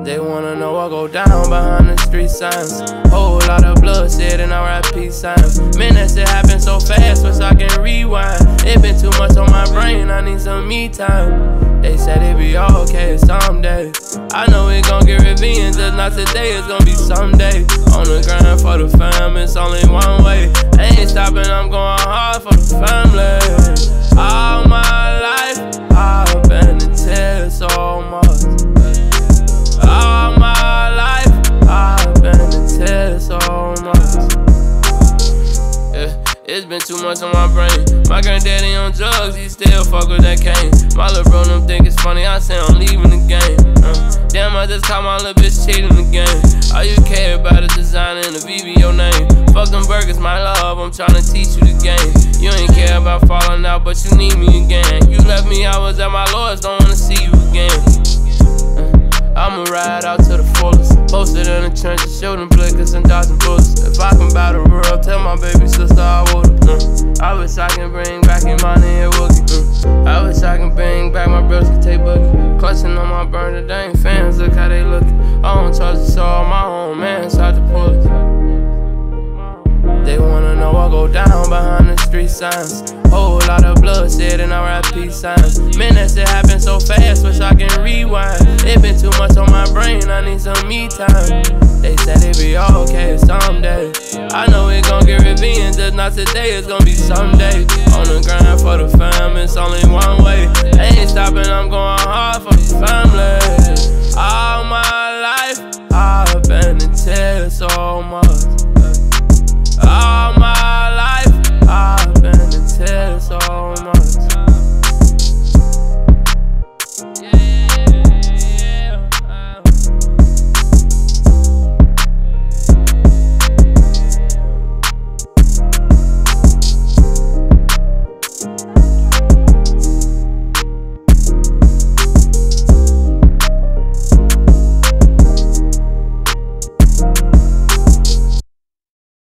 They wanna know what go down behind the street signs. Whole lot of bloodshed and RIP signs. Man, that shit happen so fast, wish I can rewind. It been too much on my brain, I need some me time. They said it be okay someday. I know it gon' get revenge, just not today, it's gon' be someday. On the grind for the fam, it's only one way. I ain't stopping, I'm going hard for the family. All my life, I've been to tears so much. All my life, I've been to tears so much. Yeah, it's been too much on my brain. My granddaddy on drugs, he still fuck with that cane. My little bro them think it's funny, I say I'm leaving the game. Damn, I just caught my little bitch cheating the game. All you care about is design and the VVO name. Fuck them burgers, my love, I'm tryna teach you the game. You ain't care about falling out, but you need me again. You left me, I was at my lowest, don't wanna see you again. I'ma ride out to the fullest. Posted in the trenches, shooting blickers and dodging bullets. If I can buy the world, tell my baby sister I would've. I wish I can bring back Imani and Wookie. I wish I can bring back my brothers to take boogie. Clutching on my burner, they ain't fans, look how they lookin'. I don't trust the soul, my own man tried to pull it. They wanna know what go down behind the street signs. Whole lot of bloodshed and RIP signs. Man, that shit happen so fast, wish I can rewind. It been too much on my brain, I need some me time. They said it be okay someday. I know it gon' get revenge, just not today, it's gon' be someday. On the grind for the fam, it's only one way. I ain't stopping, I'm going hard for the family. All my life, I've been to tears so much.